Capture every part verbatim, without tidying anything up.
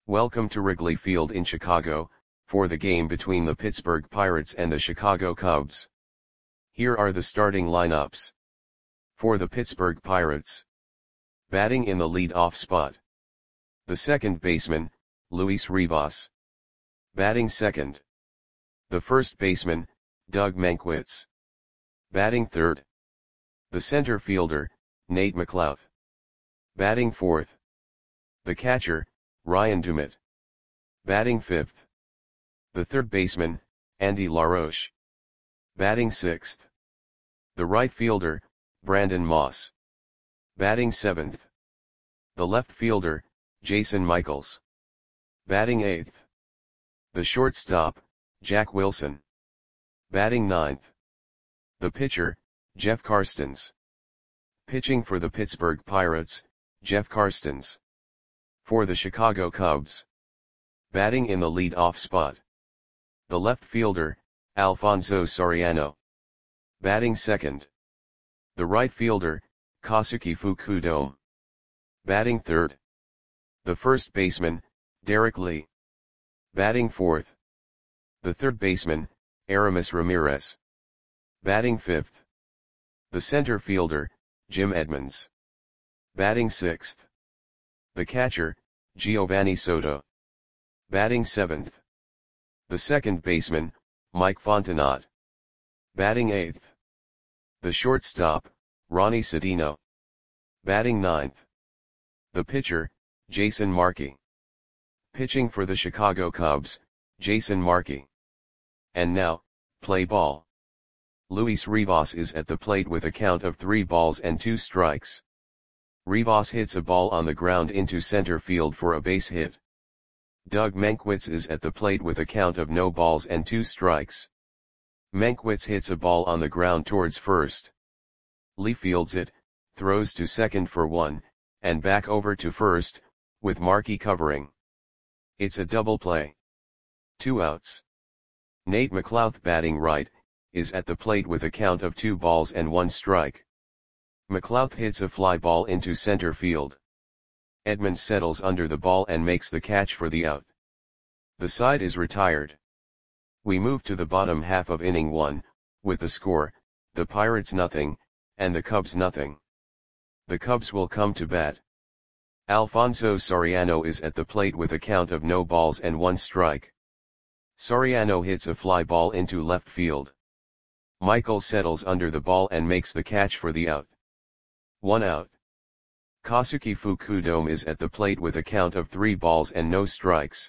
Welcome to Wrigley Field in Chicago, for the game between the Pittsburgh Pirates and the Chicago Cubs. Here are the starting lineups. For the Pittsburgh Pirates. Batting in the lead-off spot. The second baseman, Luis Rivas. Batting second. The first baseman, Doug Mankiewicz. Batting third. The center fielder, Nate McLouth. Batting fourth. The catcher, Ryan Doumit. Batting fifth. The third baseman, Andy LaRoche. Batting sixth. The right fielder, Brandon Moss. Batting seventh. The left fielder, Jason Michaels. Batting eighth. The shortstop, Jack Wilson. Batting ninth. The pitcher, Jeff Karstens. Pitching for the Pittsburgh Pirates, Jeff Karstens. For the Chicago Cubs. Batting in the lead-off spot. The left fielder, Alfonso Soriano. Batting second. The right fielder, Kosuke Fukudome. Batting third. The first baseman, Derek Lee. Batting fourth. The third baseman, Aramis Ramirez. Batting fifth. The center fielder, Jim Edmonds. Batting sixth. The catcher, Giovanni Soto. Batting seventh. The second baseman, Mike Fontenot. Batting eighth. The shortstop, Ronnie Sedino. Batting ninth. The pitcher, Jason Markey. Pitching for the Chicago Cubs, Jason Markey. And now, play ball. Luis Rivas is at the plate with a count of three balls and two strikes. Rivas hits a ball on the ground into center field for a base hit. Doug Mankiewicz is at the plate with a count of no balls and two strikes. Mankiewicz hits a ball on the ground towards first. Lee fields it, throws to second for one, and back over to first, with Markey covering. It's a double play. Two outs. Nate McLouth, batting right, is at the plate with a count of two balls and one strike. McLouth hits a fly ball into center field. Edmonds settles under the ball and makes the catch for the out. The side is retired. We move to the bottom half of inning one, with the score, the Pirates nothing, and the Cubs nothing. The Cubs will come to bat. Alfonso Soriano is at the plate with a count of no balls and one strike. Soriano hits a fly ball into left field. Michaels settles under the ball and makes the catch for the out. One out. Kosuke Fukudome is at the plate with a count of three balls and no strikes.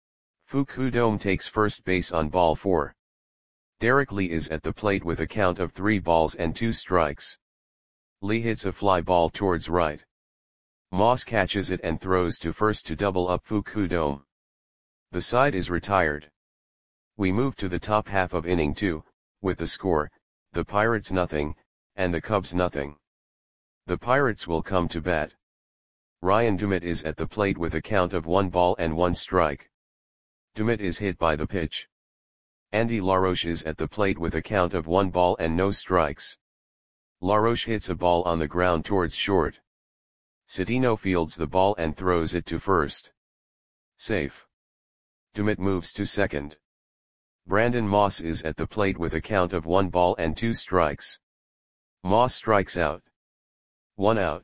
Fukudome takes first base on ball four. Derek Lee is at the plate with a count of three balls and two strikes. Lee hits a fly ball towards right. Moss catches it and throws to first to double up Fukudome. The side is retired. We move to the top half of inning two, with the score, the Pirates nothing, and the Cubs nothing. The Pirates will come to bat. Ryan Doumit is at the plate with a count of one ball and one strike. Doumit is hit by the pitch. Andy LaRoche is at the plate with a count of one ball and no strikes. LaRoche hits a ball on the ground towards short. Sedino fields the ball and throws it to first. Safe. Doumit moves to second. Brandon Moss is at the plate with a count of one ball and two strikes. Moss strikes out. One out.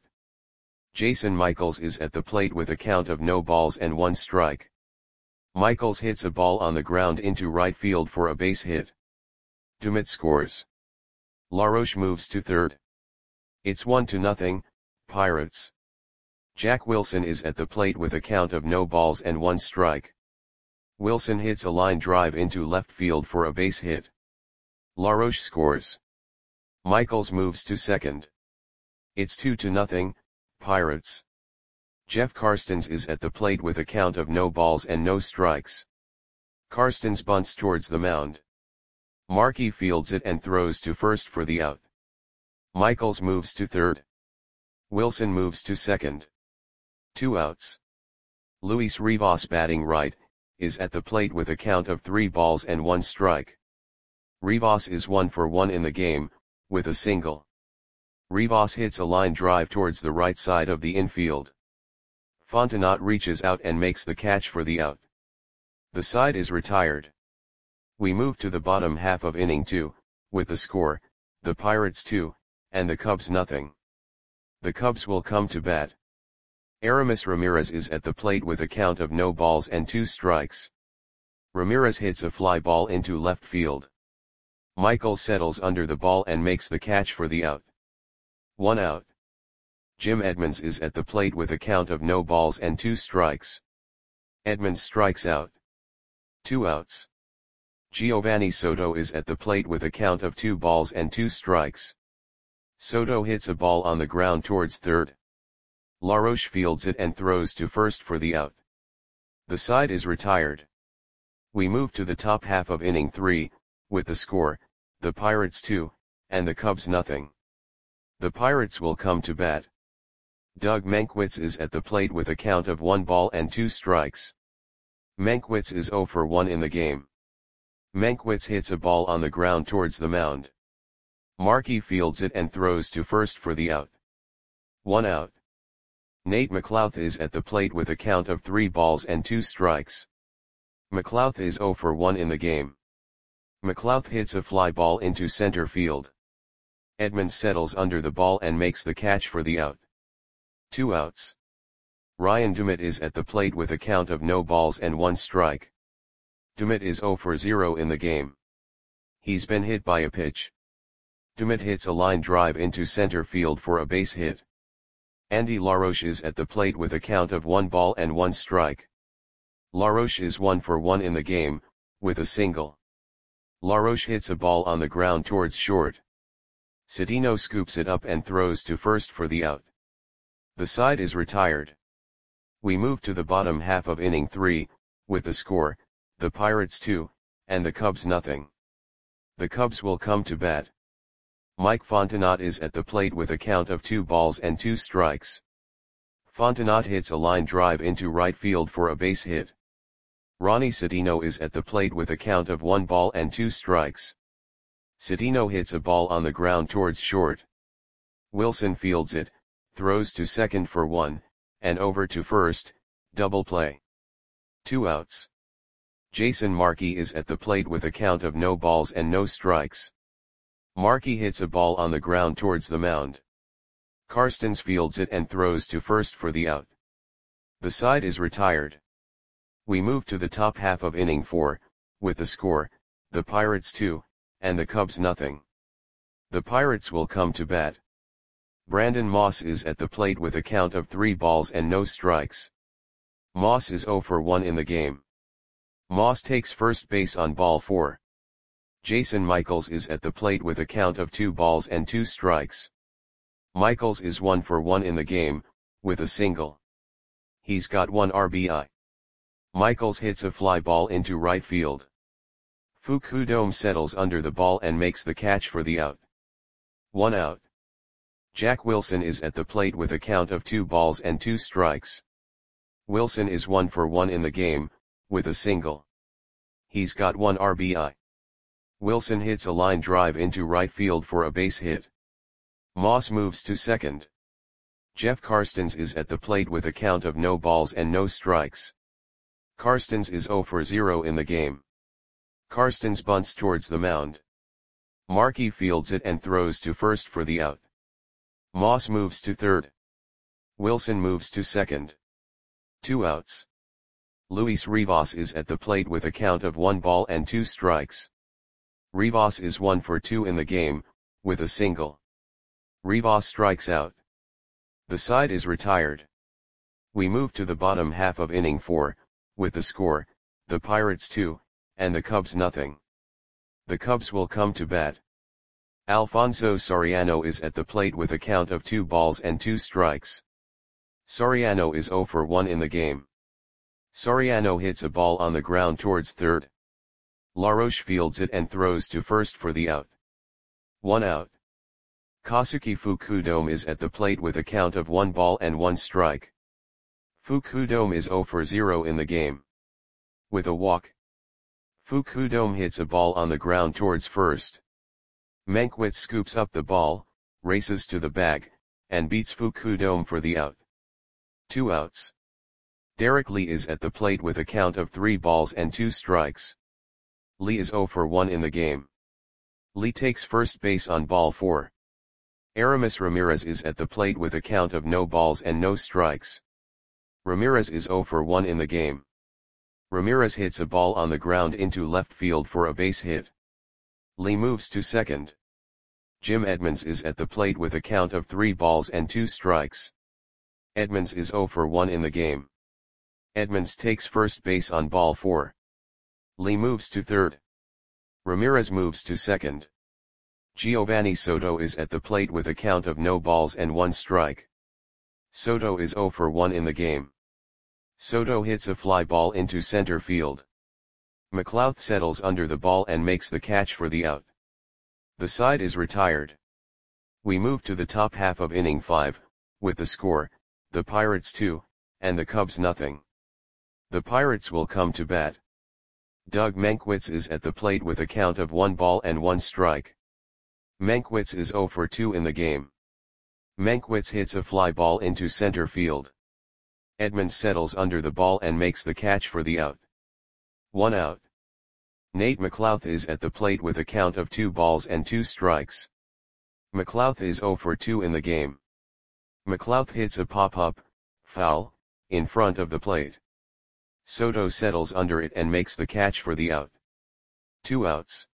Jason Michaels is at the plate with a count of no balls and one strike. Michaels hits a ball on the ground into right field for a base hit. Doumit scores. LaRoche moves to third. It's one to nothing, Pirates. Jack Wilson is at the plate with a count of no balls and one strike. Wilson hits a line drive into left field for a base hit. LaRoche scores. Michaels moves to second. It's two to nothing, Pirates. Jeff Karstens is at the plate with a count of no balls and no strikes. Karstens bunts towards the mound. Markey fields it and throws to first for the out. Michaels moves to third. Wilson moves to second. Two outs. Luis Rivas, batting right, is at the plate with a count of three balls and one strike. Rivas is one for one in the game, with a single. Rivas hits a line drive towards the right side of the infield. Fontenot reaches out and makes the catch for the out. The side is retired. We move to the bottom half of inning two, with the score, the Pirates two, and the Cubs nothing. The Cubs will come to bat. Aramis Ramirez is at the plate with a count of no balls and two strikes. Ramirez hits a fly ball into left field. Michael settles under the ball and makes the catch for the out. One out. Jim Edmonds is at the plate with a count of no balls and two strikes. Edmonds strikes out. Two outs. Giovanni Soto is at the plate with a count of two balls and two strikes. Soto hits a ball on the ground towards third. LaRoche fields it and throws to first for the out. The side is retired. We move to the top half of inning three, with the score, the Pirates two, and the Cubs nothing. The Pirates will come to bat. Doug Mankiewicz is at the plate with a count of one ball and two strikes. Mankiewicz is zero for one in the game. Mankiewicz hits a ball on the ground towards the mound. Markey fields it and throws to first for the out. One out. Nate McLouth is at the plate with a count of three balls and two strikes. McLouth is zero for one in the game. McLouth hits a fly ball into center field. Edmonds settles under the ball and makes the catch for the out. Two outs. Ryan Dumit is at the plate with a count of no balls and one strike. Dumit is zero for zero in the game. He's been hit by a pitch. Dumit hits a line drive into center field for a base hit. Andy LaRoche is at the plate with a count of one ball and one strike. LaRoche is one for one in the game, with a single. LaRoche hits a ball on the ground towards short. Cedeno scoops it up and throws to first for the out. The side is retired. We move to the bottom half of inning three, with the score, the Pirates two, and the Cubs nothing. The Cubs will come to bat. Mike Fontenot is at the plate with a count of two balls and two strikes. Fontenot hits a line drive into right field for a base hit. Ronnie Cedeno is at the plate with a count of one ball and two strikes. Cedeno hits a ball on the ground towards short. Wilson fields it, throws to second for one, and over to first, double play. Two outs. Jason Markey is at the plate with a count of no balls and no strikes. Markey hits a ball on the ground towards the mound. Karstens fields it and throws to first for the out. The side is retired. We move to the top half of inning four, with the score, the Pirates two, and the Cubs nothing. The Pirates will come to bat. Brandon Moss is at the plate with a count of three balls and no strikes. Moss is zero for one in the game. Moss takes first base on ball four. Jason Michaels is at the plate with a count of two balls and two strikes. Michaels is one for one in the game, with a single. He's got one R B I. Michaels hits a fly ball into right field. Fukudome settles under the ball and makes the catch for the out. One out. Jack Wilson is at the plate with a count of two balls and two strikes. Wilson is one for one in the game, with a single. He's got one R B I. Wilson hits a line drive into right field for a base hit. Moss moves to second. Jeff Karstens is at the plate with a count of no balls and no strikes. Karstens is zero for zero in the game. Karstens bunts towards the mound. Markey fields it and throws to first for the out. Moss moves to third. Wilson moves to second. Two outs. Luis Rivas is at the plate with a count of one ball and two strikes. Rivas is one for two in the game, with a single. Rivas strikes out. The side is retired. We move to the bottom half of inning four, with the score, the Pirates two, and the Cubs nothing. The Cubs will come to bat. Alfonso Soriano is at the plate with a count of two balls and two strikes. Soriano is zero for one in the game. Soriano hits a ball on the ground towards third. LaRoche fields it and throws to first for the out. One out. Kazuki Fukudome is at the plate with a count of one ball and one strike. Fukudome is zero for zero in the game. With a walk. Fukudome hits a ball on the ground towards first. Mankiewicz scoops up the ball, races to the bag, and beats Fukudome for the out. Two outs. Derek Lee is at the plate with a count of three balls and two strikes. Lee is zero for one in the game. Lee takes first base on ball four. Aramis Ramirez is at the plate with a count of no balls and no strikes. Ramirez is zero for one in the game. Ramirez hits a ball on the ground into left field for a base hit. Lee moves to second. Jim Edmonds is at the plate with a count of three balls and two strikes. Edmonds is zero for one in the game. Edmonds takes first base on ball four. Lee moves to third. Ramirez moves to second. Giovanni Soto is at the plate with a count of no balls and one strike. Soto is zero for one in the game. Soto hits a fly ball into center field. McLouth settles under the ball and makes the catch for the out. The side is retired. We move to the top half of inning five, with the score, the Pirates two, and the Cubs nothing. The Pirates will come to bat. Doug Mankiewicz is at the plate with a count of one ball and one strike. Mankiewicz is zero for two in the game. Mankiewicz hits a fly ball into center field. Edmonds settles under the ball and makes the catch for the out. One out. Nate McLouth is at the plate with a count of two balls and two strikes. McLouth is zero for two in the game. McLouth hits a pop-up, foul, in front of the plate. Soto settles under it and makes the catch for the out. Two outs.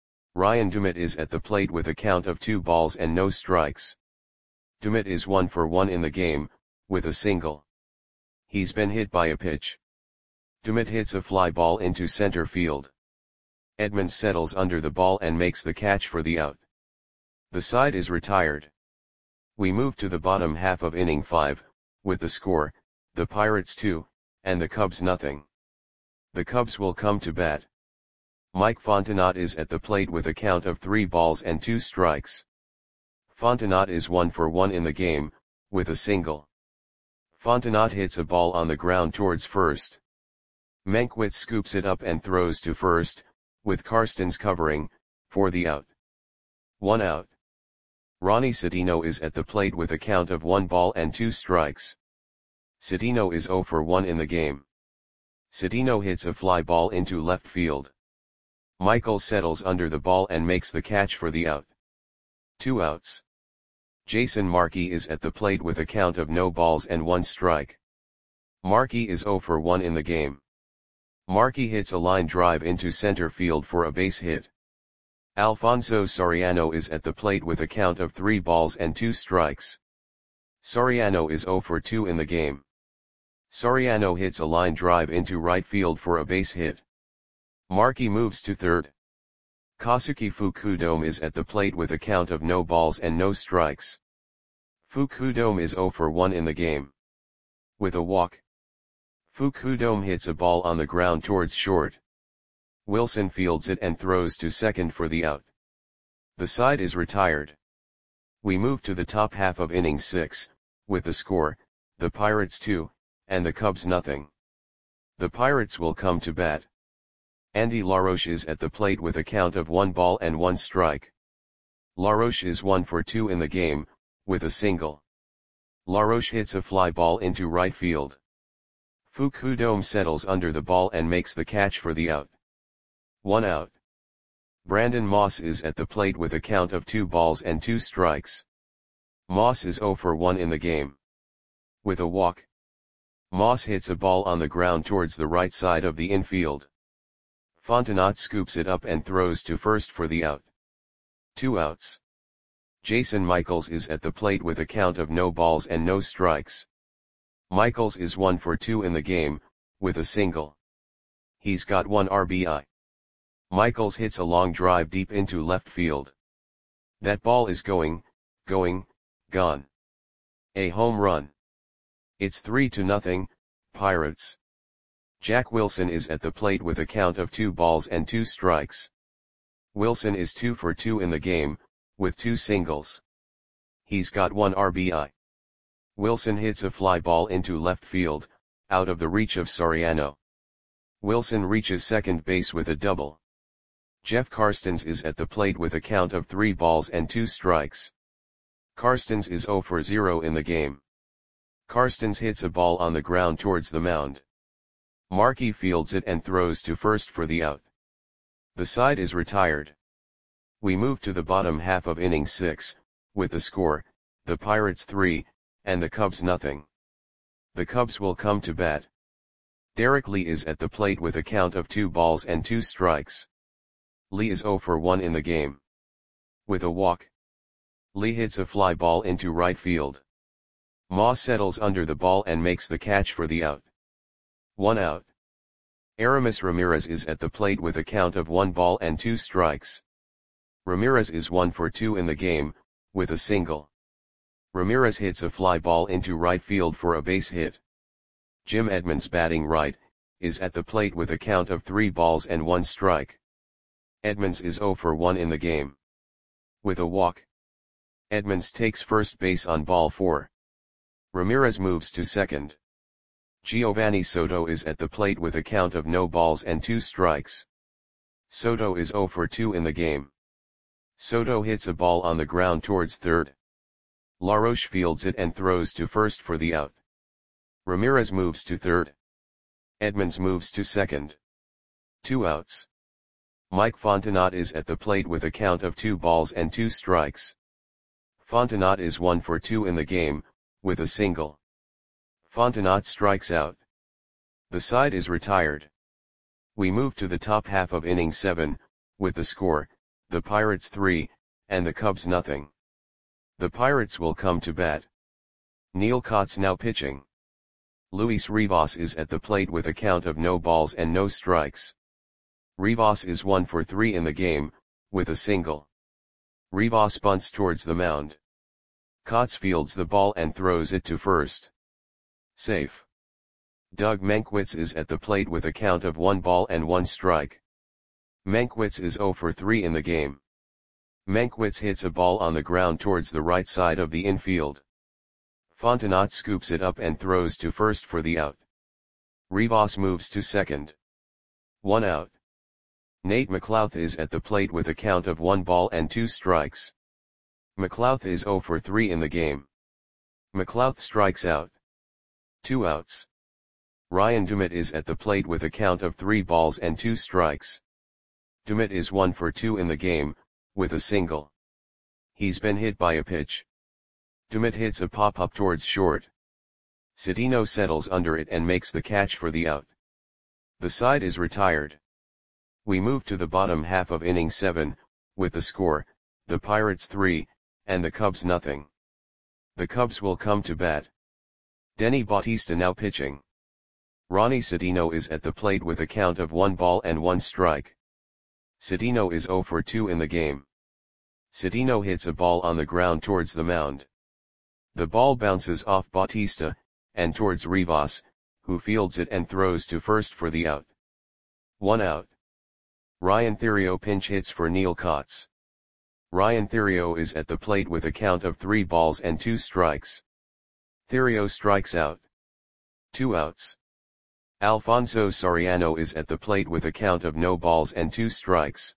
Ryan Dumit is at the plate with a count of two balls and no strikes. Dumit is one for one in the game, with a single. He's been hit by a pitch. Dumit hits a fly ball into center field. Edmonds settles under the ball and makes the catch for the out. The side is retired. We move to the bottom half of inning five, with the score, the Pirates two, and the Cubs nothing. The Cubs will come to bat. Mike Fontenot is at the plate with a count of three balls and two strikes. Fontenot is one for one in the game, with a single. Fontenot hits a ball on the ground towards first. Mankiewicz scoops it up and throws to first, with Karstens covering, for the out. One out. Ronnie Citino is at the plate with a count of one ball and two strikes. Citino is zero for one in the game. Citino hits a fly ball into left field. Michael settles under the ball and makes the catch for the out. Two outs. Jason Markey is at the plate with a count of no balls and one strike. Markey is zero for one in the game. Markey hits a line drive into center field for a base hit. Alfonso Soriano is at the plate with a count of three balls and two strikes. Soriano is zero for two in the game. Soriano hits a line drive into right field for a base hit. Markey moves to third. Kazuki Fukudome is at the plate with a count of no balls and no strikes. Fukudome is zero for one in the game. With a walk. Fukudome hits a ball on the ground towards short. Wilson fields it and throws to second for the out. The side is retired. We move to the top half of inning six, with the score, the Pirates two, and the Cubs nothing. The Pirates will come to bat. Andy LaRoche is at the plate with a count of one ball and one strike. LaRoche is one for two in the game, with a single. LaRoche hits a fly ball into right field. Fukudome settles under the ball and makes the catch for the out. One out. Brandon Moss is at the plate with a count of two balls and two strikes. Moss is zero for one in the game. With a walk. Moss hits a ball on the ground towards the right side of the infield. Fontenot scoops it up and throws to first for the out. Two outs. Jason Michaels is at the plate with a count of no balls and no strikes. Michaels is one for two in the game, with a single. He's got one R B I. Michaels hits a long drive deep into left field. That ball is going, going, gone. A home run. It's three to nothing, Pirates. Jack Wilson is at the plate with a count of two balls and two strikes. Wilson is two for two in the game, with two singles. He's got one R B I. Wilson hits a fly ball into left field, out of the reach of Soriano. Wilson reaches second base with a double. Jeff Karstens is at the plate with a count of three balls and two strikes. Karstens is zero for zero in the game. Karstens hits a ball on the ground towards the mound. Markey fields it and throws to first for the out. The side is retired. We move to the bottom half of inning six, with the score, the Pirates three, and the Cubs nothing. The Cubs will come to bat. Derek Lee is at the plate with a count of two balls and two strikes. Lee is oh for one in the game. With a walk, Lee hits a fly ball into right field. Moss settles under the ball and makes the catch for the out. One out. Aramis Ramirez is at the plate with a count of one ball and two strikes. Ramirez is one for two in the game, with a single. Ramirez hits a fly ball into right field for a base hit. Jim Edmonds, batting right, is at the plate with a count of three balls and one strike. Edmonds is oh for one in the game. With a walk, Edmonds takes first base on ball four. Ramirez moves to second. Giovanni Soto is at the plate with a count of no balls and two strikes. Soto is oh for two in the game. Soto hits a ball on the ground towards third. LaRoche fields it and throws to first for the out. Ramirez moves to third. Edmonds moves to second. Two outs. Mike Fontenot is at the plate with a count of two balls and two strikes. Fontenot is one for two in the game, with a single. Fontenot strikes out. The side is retired. We move to the top half of inning seven, with the score, the Pirates three, and the Cubs nothing. The Pirates will come to bat. Neil Kotz now pitching. Luis Rivas is at the plate with a count of no balls and no strikes. Rivas is one for three in the game, with a single. Rivas bunts towards the mound. Kotz fields the ball and throws it to first. Safe. Doug Mankiewicz is at the plate with a count of one ball and one strike. Mankiewicz is oh for three in the game. Mankiewicz hits a ball on the ground towards the right side of the infield. Fontenot scoops it up and throws to first for the out. Rivas moves to second. One out. Nate McLouth is at the plate with a count of one ball and two strikes. McLouth is oh for three in the game. McLouth strikes out. Two outs. Ryan Dumit is at the plate with a count of three balls and two strikes. Dumit is one for two in the game, with a single. He's been hit by a pitch. Dumit hits a pop-up towards short. Cedeno settles under it and makes the catch for the out. The side is retired. We move to the bottom half of inning seven, with the score, the Pirates three, and the Cubs nothing. The Cubs will come to bat. Denny Bautista now pitching. Ronnie Cedeno is at the plate with a count of one ball and one strike. Cedeno is oh for two in the game. Cedeno hits a ball on the ground towards the mound. The ball bounces off Bautista, and towards Rivas, who fields it and throws to first for the out. One out. Ryan Theriot pinch hits for Neil Kotz. Ryan Theriot is at the plate with a count of three balls and two strikes. Theriot strikes out. Two outs. Alfonso Soriano is at the plate with a count of no balls and two strikes.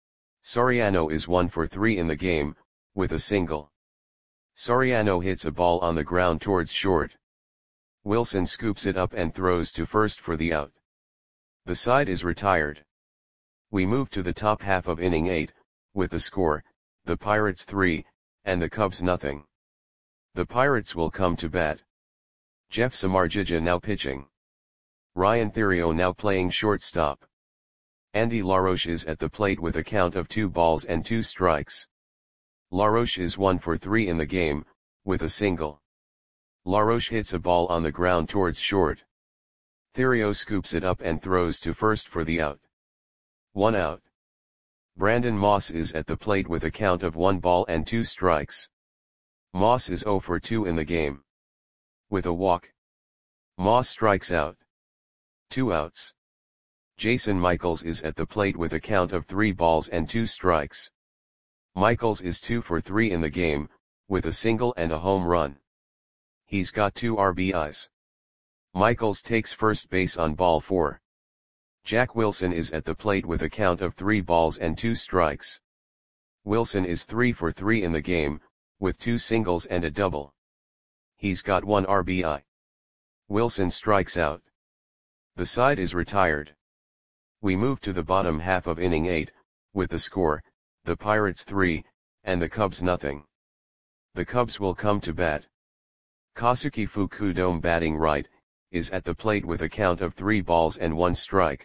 Soriano is one for three in the game, with a single. Soriano hits a ball on the ground towards short. Wilson scoops it up and throws to first for the out. The side is retired. We move to the top half of inning eight, with the score, the Pirates three, and the Cubs nothing. The Pirates will come to bat. Jeff Samardzija now pitching. Ryan Theriot now playing shortstop. Andy LaRoche is at the plate with a count of two balls and two strikes. LaRoche is one for three in the game, with a single. LaRoche hits a ball on the ground towards short. Theriot scoops it up and throws to first for the out. One out. Brandon Moss is at the plate with a count of one ball and two strikes. Moss is oh for two in the game. With a walk, Moss strikes out. Two outs. Jason Michaels is at the plate with a count of three balls and two strikes. Michaels is two for three in the game, with a single and a home run. He's got two R B Is. Michaels takes first base on ball four. Jack Wilson is at the plate with a count of three balls and two strikes. Wilson is three for three in the game, with two singles and a double. He's got one R B I. Wilson strikes out. The side is retired. We move to the bottom half of inning eight, with the score, the Pirates three, and the Cubs nothing. The Cubs will come to bat. Kazuki Fukudome, batting right, is at the plate with a count of three balls and one strike.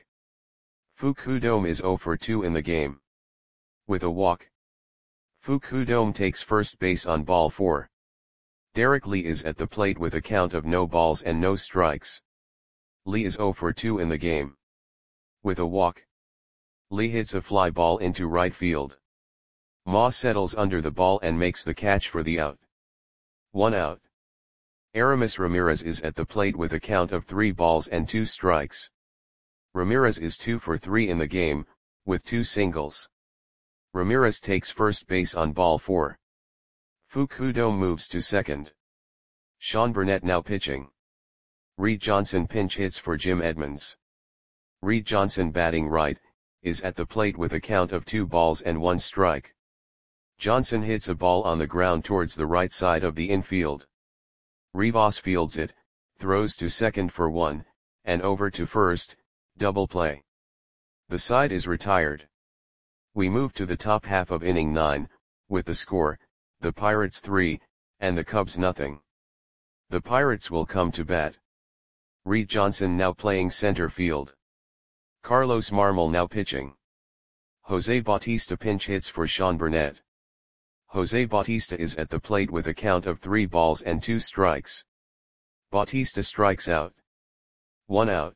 Fukudome is zero for two in the game. With a walk, Fukudome takes first base on ball four. Derek Lee is at the plate with a count of no balls and no strikes. Lee is zero for two in the game. With a walk, Lee hits a fly ball into right field. Ma settles under the ball and makes the catch for the out. One out. Aramis Ramirez is at the plate with a count of three balls and two strikes. Ramirez is two for three in the game, with two singles. Ramirez takes first base on ball four. Fukudome moves to second. Sean Burnett now pitching. Reed Johnson pinch hits for Jim Edmonds. Reed Johnson, batting right, is at the plate with a count of two balls and one strike. Johnson hits a ball on the ground towards the right side of the infield. Rivas fields it, throws to second for one, and over to first, double play. The side is retired. We move to the top half of inning nine, with the score, the Pirates three, and the Cubs nothing. The Pirates will come to bat. Reed Johnson now playing center field. Carlos Marmol now pitching. Jose Bautista pinch hits for Sean Burnett. Jose Bautista is at the plate with a count of three balls and two strikes. Bautista strikes out. One out.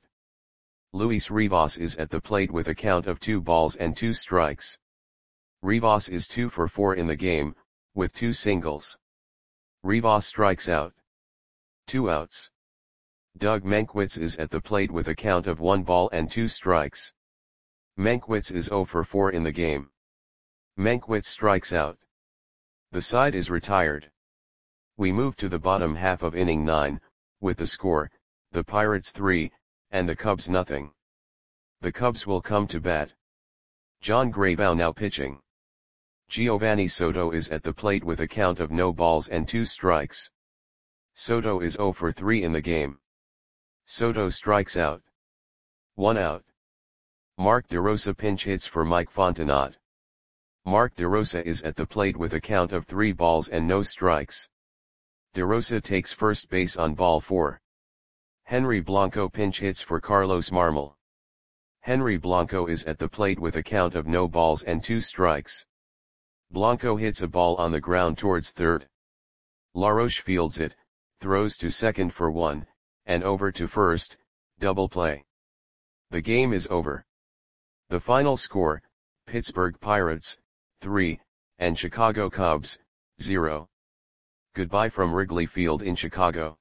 Luis Rivas is at the plate with a count of two balls and two strikes. Rivas is two for four in the game, with two singles. Rivas strikes out. Two outs. Doug Mankiewicz is at the plate with a count of one ball and two strikes. Mankiewicz is zero for four in the game. Mankiewicz strikes out. The side is retired. We move to the bottom half of inning nine, with the score, the Pirates three, and the Cubs nothing. The Cubs will come to bat. John Graybow now pitching. Giovanni Soto is at the plate with a count of no balls and two strikes. Soto is zero for three in the game. Soto strikes out. One out. Mark DeRosa pinch hits for Mike Fontenot. Mark DeRosa is at the plate with a count of three balls and no strikes. DeRosa takes first base on ball four. Henry Blanco pinch hits for Carlos Marmol. Henry Blanco is at the plate with a count of no balls and two strikes. Blanco hits a ball on the ground towards third. LaRoche fields it, throws to second for one, and over to first, double play. The game is over. The final score, Pittsburgh Pirates, three, and Chicago Cubs, zero. Goodbye from Wrigley Field in Chicago.